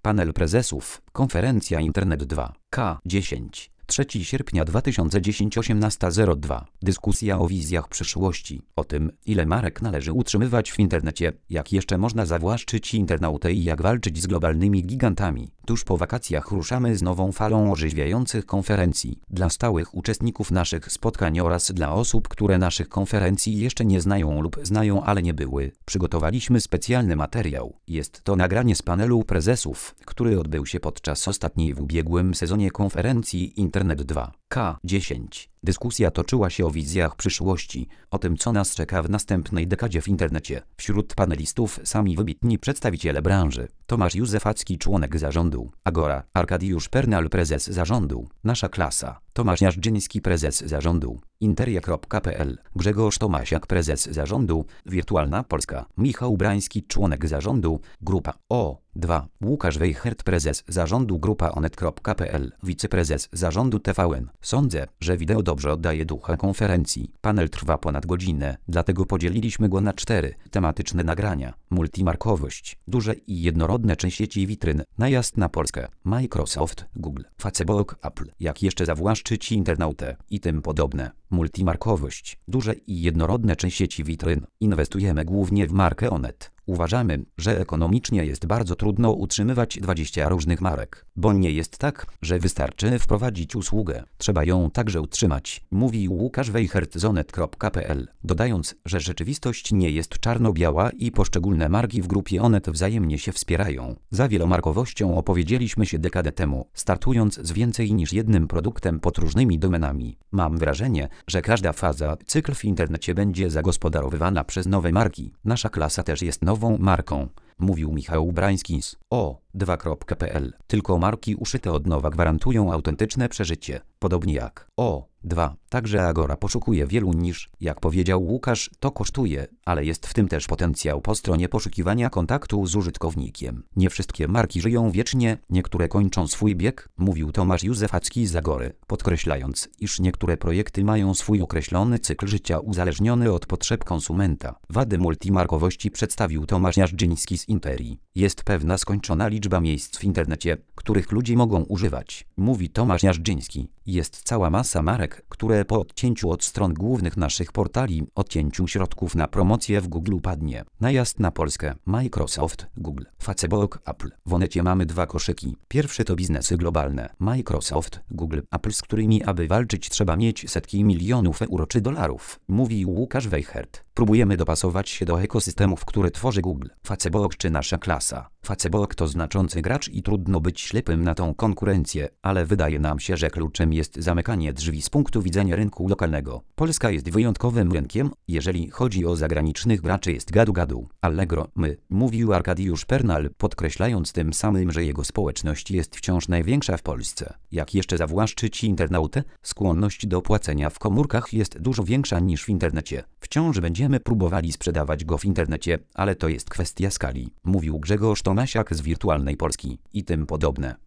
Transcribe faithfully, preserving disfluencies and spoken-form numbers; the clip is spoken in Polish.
Panel prezesów, konferencja Internet dwa K dziesięć. trzeciego sierpnia dwa tysiące dziesiątego osiemnasta zero dwa. Dyskusja o wizjach przyszłości, o tym, ile marek należy utrzymywać w internecie, jak jeszcze można zawłaszczyć internautę i jak walczyć z globalnymi gigantami. Tuż po wakacjach ruszamy z nową falą orzeźwiających konferencji. Dla stałych uczestników naszych spotkań oraz dla osób, które naszych konferencji jeszcze nie znają lub znają, ale nie były, przygotowaliśmy specjalny materiał. Jest to nagranie z panelu prezesów, który odbył się podczas ostatniej w ubiegłym sezonie konferencji Internet dwa K dziesięć. Dyskusja toczyła się o wizjach przyszłości, o tym, co nas czeka w następnej dekadzie w internecie. Wśród panelistów sami wybitni przedstawiciele branży. Tomasz Józefacki, członek zarządu Agora, Arkadiusz Pernal, prezes zarządu Nasza Klasa, Tomasz Jażdżyński, prezes zarządu Interia kropka pe el, Grzegorz Tomasiak, prezes zarządu Wirtualna Polska, Michał Brański, członek zarządu Grupa O dwa, Łukasz Wejchert, prezes zarządu Grupa Onet kropka pe el, wiceprezes zarządu T V N. Sądzę, że wideo dobrze oddaje ducha konferencji. Panel trwa ponad godzinę, dlatego podzieliliśmy go na cztery tematyczne nagrania. Multimarkowość, duże i jednorodne sieci witryn, najazd na Polskę, Microsoft, Google, Facebook, Apple, jak jeszcze zawłaszczyć internautę i tym podobne. Multimarkowość, duże i jednorodne sieci witryn. Inwestujemy głównie w markę Onet. Uważamy, że ekonomicznie jest bardzo trudno utrzymywać dwadzieścia różnych marek, bo nie jest tak, że wystarczy wprowadzić usługę. Trzeba ją także utrzymać, mówi Łukasz Wejchert z onet kropka pe el, dodając, że rzeczywistość nie jest czarno-biała i poszczególne marki w grupie Onet wzajemnie się wspierają. Za wielomarkowością opowiedzieliśmy się dekadę temu, startując z więcej niż jednym produktem pod różnymi domenami. Mam wrażenie, że każda faza, cykl w internecie będzie zagospodarowywana przez nowe marki. Nasza klasa też jest nową marką, mówił Michał Brański z o dwa kropka pe el. Tylko marki uszyte od nowa gwarantują autentyczne przeżycie, podobnie jak o dwa. Także Agora poszukuje wielu nisz. Jak powiedział Łukasz, to kosztuje, ale jest w tym też potencjał po stronie poszukiwania kontaktu z użytkownikiem. Nie wszystkie marki żyją wiecznie, niektóre kończą swój bieg, mówił Tomasz Józefacki z Agory, podkreślając, iż niektóre projekty mają swój określony cykl życia uzależniony od potrzeb konsumenta. Wady multimarkowości przedstawił Tomasz Jażdżyński z Interii. Jest pewna skończona liczba miejsc w internecie, których ludzie mogą używać, mówi Tomasz Jażdżyński. Jest cała masa marek, które po odcięciu od stron głównych naszych portali, odcięciu środków na promocję w Google padnie. Najazd na Polskę, Microsoft, Google, Facebook, Apple. W Onecie mamy dwa koszyki. Pierwszy to biznesy globalne, Microsoft, Google, Apple, z którymi aby walczyć trzeba mieć setki milionów euro czy dolarów, mówi Łukasz Wejchert. Próbujemy dopasować się do ekosystemów, które tworzy Google, Facebook czy Nasza Klasa. Facebook to znaczący gracz i trudno być ślepym na tą konkurencję, ale wydaje nam się, że kluczem jest zamykanie drzwi z punktu widzenia rynku lokalnego. Polska jest wyjątkowym rynkiem, jeżeli chodzi o zagranicznych graczy jest gadu-gadu. Allegro, my, mówił Arkadiusz Pernal, podkreślając tym samym, że jego społeczność jest wciąż największa w Polsce. Jak jeszcze zawłaszczyć internautę? Skłonność do płacenia w komórkach jest dużo większa niż w internecie. Wciąż będziemy próbowali sprzedawać go w internecie, ale to jest kwestia skali, mówił Grzegorz Tomasiak z Wirtualnej Polski i tym podobne.